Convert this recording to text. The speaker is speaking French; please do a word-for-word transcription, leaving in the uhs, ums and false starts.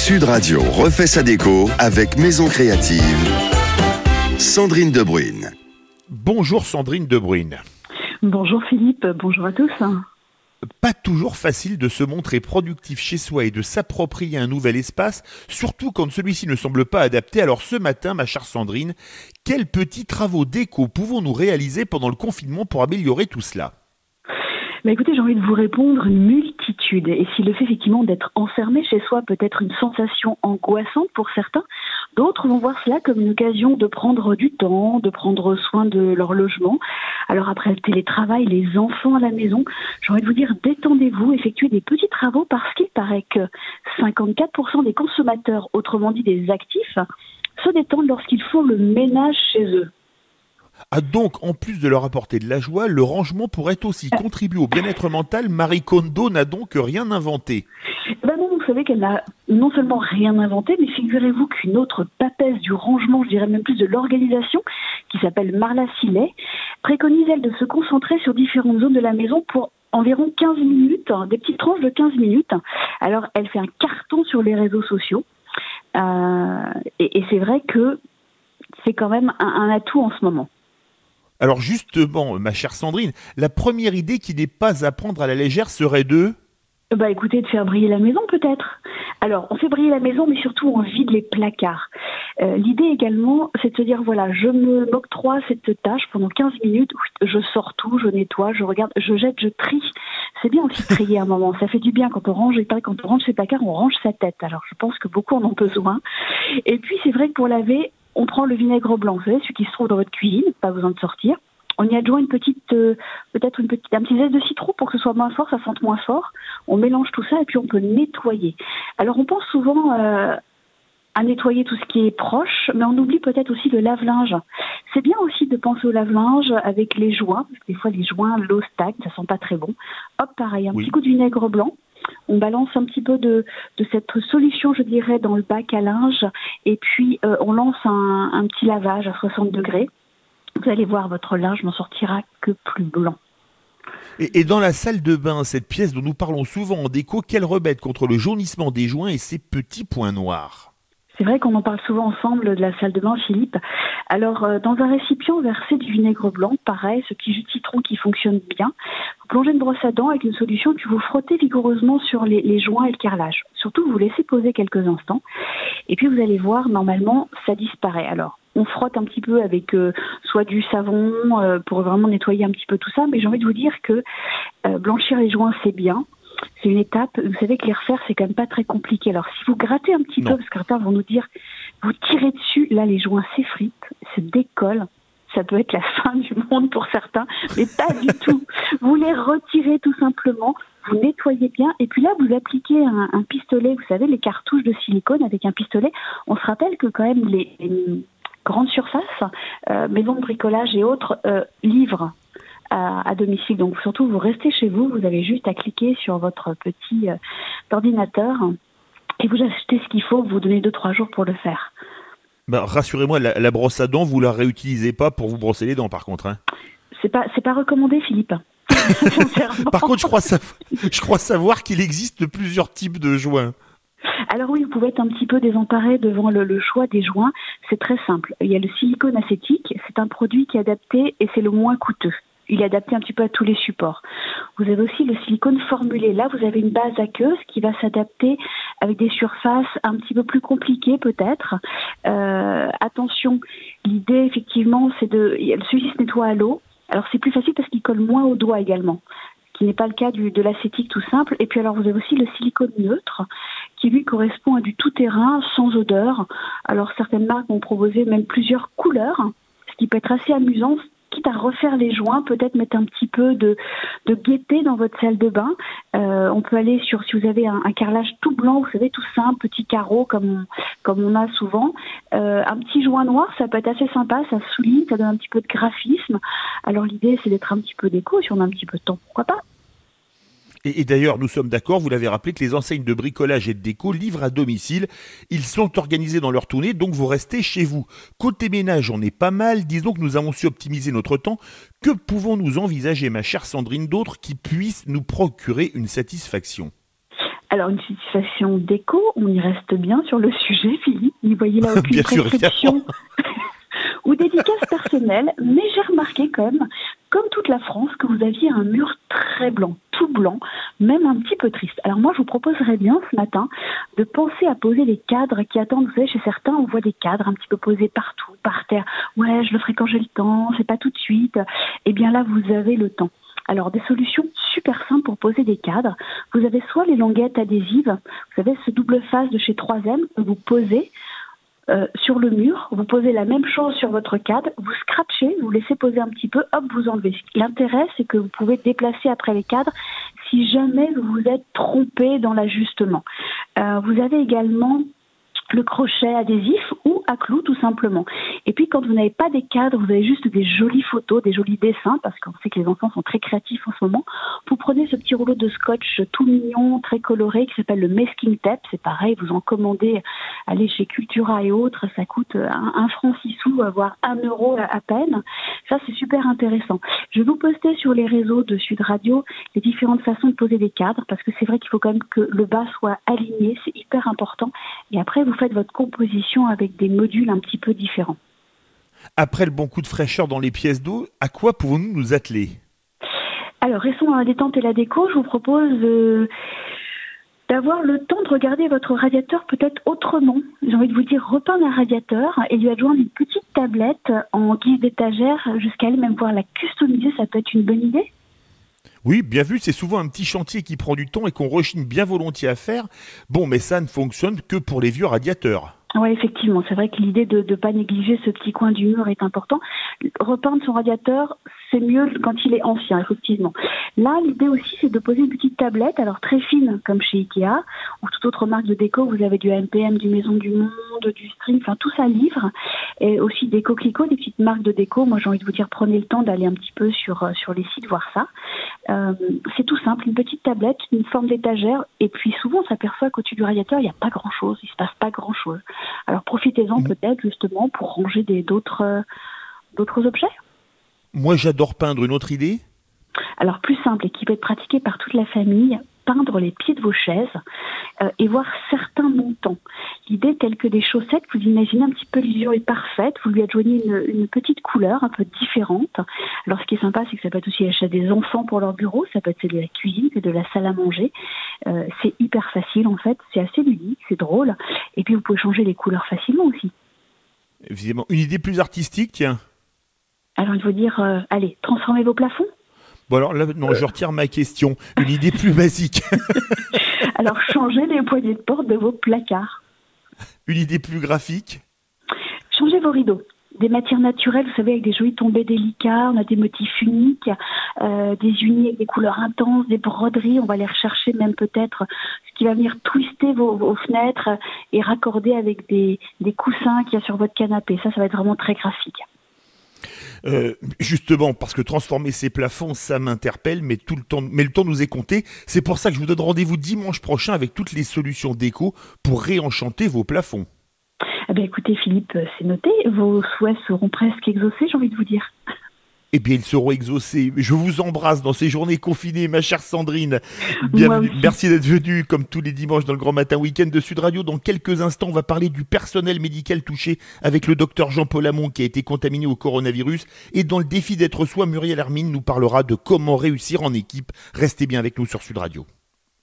Sud Radio refait sa déco avec Maison Créative. Sandrine Debruyne. Bonjour Sandrine Debruyne. Bonjour Philippe, bonjour à tous. Pas toujours facile de se montrer productif chez soi et de s'approprier un nouvel espace, surtout quand celui-ci ne semble pas adapté. Alors ce matin, ma chère Sandrine, quels petits travaux déco pouvons-nous réaliser pendant le confinement pour améliorer tout cela ? Bah écoutez, j'ai envie de vous répondre une multitude. Et si le fait effectivement d'être enfermé chez soi peut être une sensation angoissante pour certains, d'autres vont voir cela comme une occasion de prendre du temps, de prendre soin de leur logement. Alors après le télétravail, les enfants à la maison, j'ai envie de vous dire, détendez-vous, effectuez des petits travaux parce qu'il paraît que cinquante-quatre pour cent des consommateurs, autrement dit des actifs, se détendent lorsqu'ils font le ménage chez eux. Ah donc, en plus de leur apporter de la joie, le rangement pourrait aussi contribuer au bien-être mental. Marie Kondo n'a donc rien inventé. Ben non, vous savez qu'elle n'a non seulement rien inventé, mais figurez-vous qu'une autre papesse du rangement, je dirais même plus de l'organisation, qui s'appelle Marla Sillet, préconise elle de se concentrer sur différentes zones de la maison pour environ quinze minutes, des petites tranches de quinze minutes. Alors, elle fait un carton sur les réseaux sociaux. Euh, et, et c'est vrai que c'est quand même un, un atout en ce moment. Alors justement, ma chère Sandrine, la première idée qui n'est pas à prendre à la légère serait de... Bah écoutez, de faire briller la maison peut-être. Alors, on fait briller la maison, mais surtout on vide les placards. Euh, l'idée également, c'est de se dire, voilà, je me m'octroie cette tâche pendant quinze minutes, je sors tout, je nettoie, je regarde, je jette, je trie. C'est bien aussi de trier à un moment, ça fait du bien quand on range, et quand on range ses placards, on range sa tête. Alors je pense que beaucoup en ont besoin. Et puis c'est vrai que pour laver, on prend le vinaigre blanc, vous savez, celui qui se trouve dans votre cuisine, pas besoin de sortir. On y adjoint une petite, euh, peut-être une petite, un petit zeste de citron pour que ce soit moins fort, ça sente moins fort. On mélange tout ça et puis on peut nettoyer. Alors on pense souvent euh, à nettoyer tout ce qui est proche, mais on oublie peut-être aussi le lave-linge. C'est bien aussi de penser au lave-linge avec les joints, parce que des fois les joints, l'eau stagne, ça sent pas très bon. Hop, pareil, un Oui. petit coup de vinaigre blanc. On balance un petit peu de, de cette solution, je dirais, dans le bac à linge, et puis euh, on lance un, un petit lavage à soixante degrés. Vous allez voir, votre linge n'en sortira que plus blanc. Et, et dans la salle de bain, cette pièce dont nous parlons souvent en déco, quel remède contre le jaunissement des joints et ces petits points noirs ? C'est vrai qu'on en parle souvent ensemble de la salle de bain, Philippe. Alors, euh, dans un récipient, versez du vinaigre blanc, pareil, ce petit jus de citron qui fonctionne bien. Vous plongez une brosse à dents avec une solution, puis vous frottez vigoureusement sur les, les joints et le carrelage. Surtout, vous laissez poser quelques instants. Et puis, vous allez voir, normalement, ça disparaît. Alors, on frotte un petit peu avec euh, soit du savon euh, pour vraiment nettoyer un petit peu tout ça. Mais j'ai envie de vous dire que euh, blanchir les joints, c'est bien. C'est une étape. Vous savez que les refaire, c'est quand même pas très compliqué. Alors, si vous grattez un petit Non. peu, parce que certains vont nous dire, vous tirez dessus, là, les joints s'effritent, se décollent. Ça peut être la fin du monde pour certains, mais pas du tout. Vous les retirez tout simplement, vous nettoyez bien, et puis là, vous appliquez un, un pistolet, vous savez, les cartouches de silicone avec un pistolet. On se rappelle que quand même les, les grandes surfaces, euh, maisons de bricolage et autres, euh, livrent À, à domicile. Donc surtout, vous restez chez vous, vous avez juste à cliquer sur votre petit euh, ordinateur et vous achetez ce qu'il faut, vous donnez deux trois jours pour le faire. Ben, rassurez-moi, la, la brosse à dents, vous la réutilisez pas pour vous brosser les dents par contre, hein ? C'est pas, c'est pas recommandé, Philippe. Par contre, je crois, savoir, je crois savoir qu'il existe plusieurs types de joints. Alors oui, vous pouvez être un petit peu désemparé devant le, le choix des joints. C'est très simple. Il y a le silicone acétique, c'est un produit qui est adapté et c'est le moins coûteux. Il est adapté un petit peu à tous les supports. Vous avez aussi le silicone formulé. Là, vous avez une base aqueuse qui va s'adapter avec des surfaces un petit peu plus compliquées peut-être. Euh, attention, l'idée effectivement, c'est de... Celui-ci se nettoie à l'eau. Alors c'est plus facile parce qu'il colle moins au doigt également, ce qui n'est pas le cas du, de l'acétique tout simple. Et puis alors vous avez aussi le silicone neutre qui lui correspond à du tout-terrain sans odeur. Alors certaines marques vont proposer même plusieurs couleurs, ce qui peut être assez amusant. Quitte à refaire les joints, peut-être mettre un petit peu de, de gaieté dans votre salle de bain. Euh, on peut aller sur, si vous avez un, un carrelage tout blanc, vous savez, tout simple, petit carreau comme on, comme on a souvent. Euh, un petit joint noir, ça peut être assez sympa, ça souligne, ça donne un petit peu de graphisme. Alors l'idée, c'est d'être un petit peu déco, si on a un petit peu de temps, pourquoi pas. Et, et d'ailleurs, nous sommes d'accord, vous l'avez rappelé, que les enseignes de bricolage et de déco livrent à domicile. Ils sont organisés dans leur tournée, donc vous restez chez vous. Côté ménage, on est pas mal. Disons que nous avons su optimiser notre temps. Que pouvons-nous envisager, ma chère Sandrine, d'autres qui puissent nous procurer une satisfaction ? Alors, une situation déco, on y reste bien sur le sujet, Philippe. N'y voyez là aucune Bien sûr, prescription ou dédicace personnelle, mais j'ai remarqué quand même, comme toute la France, que vous aviez un mur très blanc, tout blanc, même un petit peu triste. Alors moi, je vous proposerais bien ce matin de penser à poser les cadres qui attendent. Vous savez, chez certains, on voit des cadres un petit peu posés partout, par terre. Ouais, je le ferai quand j'ai le temps, c'est pas tout de suite. Eh bien là, vous avez le temps. Alors, des solutions super simples pour poser des cadres. Vous avez soit les languettes adhésives, vous savez, ce double face de chez trois M que vous posez euh, sur le mur. Vous posez la même chose sur votre cadre, vous scratchez, vous laissez poser un petit peu, hop, vous enlevez. L'intérêt, c'est que vous pouvez déplacer après les cadres si jamais vous vous êtes trompé dans l'ajustement. Euh, vous avez également le crochet adhésif ou à clous tout simplement. Et puis quand vous n'avez pas des cadres, vous avez juste des jolies photos, des jolis dessins, parce qu'on sait que les enfants sont très créatifs en ce moment, vous prenez ce petit rouleau de scotch tout mignon, très coloré, qui s'appelle le masking tape. C'est pareil, vous en commandez, allez chez Cultura et autres, ça coûte un, un franc six sous, voire un euro à, à peine. Ça, c'est super intéressant. Je vais vous poster sur les réseaux de Sud Radio les différentes façons de poser des cadres, parce que c'est vrai qu'il faut quand même que le bas soit aligné, c'est hyper important. Et après, vous faites votre composition avec des modules un petit peu différents. Après le bon coup de fraîcheur dans les pièces d'eau, à quoi pouvons-nous nous atteler ? Alors, restons dans la détente et la déco. Je vous propose euh, d'avoir le temps de regarder votre radiateur peut-être autrement. J'ai envie de vous dire, repeindre un radiateur et lui adjoindre une petite tablette en guise d'étagère, jusqu'à aller même pouvoir la customiser, ça peut être une bonne idée. Oui, bien vu, c'est souvent un petit chantier qui prend du temps et qu'on rechigne bien volontiers à faire. Bon, mais ça ne fonctionne que pour les vieux radiateurs. Oui, effectivement, c'est vrai que l'idée de ne pas négliger ce petit coin du mur est important. Repeindre son radiateur, c'est mieux quand il est ancien, effectivement. Là, l'idée aussi, c'est de poser une petite tablette, alors très fine, comme chez Ikea, ou toute autre marque de déco. Vous avez du M P M, du Maison du Monde, du String, enfin tout ça livre. Et aussi des coquelicots, des petites marques de déco. Moi, j'ai envie de vous dire, prenez le temps d'aller un petit peu sur, sur les sites voir ça. Euh, c'est tout simple, une petite tablette, une forme d'étagère, et puis souvent, on s'aperçoit qu'au-dessus du radiateur, il n'y a pas grand-chose, il ne se passe pas grand-chose. Alors profitez-en mmh. peut-être justement pour ranger des, d'autres, euh, d'autres objets. Moi, j'adore peindre. Une autre idée ? Alors plus simple et qui peut être pratiqué par toute la famille, peindre les pieds de vos chaises euh, et voir certains montants. L'idée telle que des chaussettes, vous imaginez un petit peu l'illusion est parfaite, vous lui adjoignez une, une petite couleur un peu différente. Alors ce qui est sympa, c'est que ça peut être aussi l'achat des enfants pour leur bureau, ça peut être celle de la cuisine, c'est de la salle à manger. Euh, c'est hyper facile en fait, c'est assez ludique, c'est drôle. Et puis vous pouvez changer les couleurs facilement aussi. Évidemment, une idée plus artistique, tiens. Alors il faut dire, euh, allez, transformez vos plafonds. Bon alors là, non, je retire ma question. Une idée plus basique. Alors, changez les poignées de porte de vos placards. Une idée plus graphique. Changez vos rideaux. Des matières naturelles, vous savez, avec des jolis tombés délicats, on a des motifs uniques, euh, des unis avec des couleurs intenses, des broderies, on va les rechercher même peut-être, ce qui va venir twister vos, vos fenêtres et raccorder avec des, des coussins qu'il y a sur votre canapé. Ça, ça va être vraiment très graphique. Euh, justement, parce que transformer ces plafonds, ça m'interpelle, mais tout le temps, mais le temps nous est compté. C'est pour ça que je vous donne rendez-vous dimanche prochain avec toutes les solutions déco pour réenchanter vos plafonds. Eh bien, écoutez, Philippe, c'est noté. Vos souhaits seront presque exaucés, j'ai envie de vous dire. Eh bien, ils seront exaucés. Je vous embrasse dans ces journées confinées, ma chère Sandrine. Bienvenue. Merci d'être venue, comme tous les dimanches, dans le Grand Matin Week-end de Sud Radio. Dans quelques instants, on va parler du personnel médical touché avec le docteur Jean-Paul Hamon qui a été contaminé au coronavirus. Et dans le défi d'être soi, Muriel Hermine nous parlera de comment réussir en équipe. Restez bien avec nous sur Sud Radio.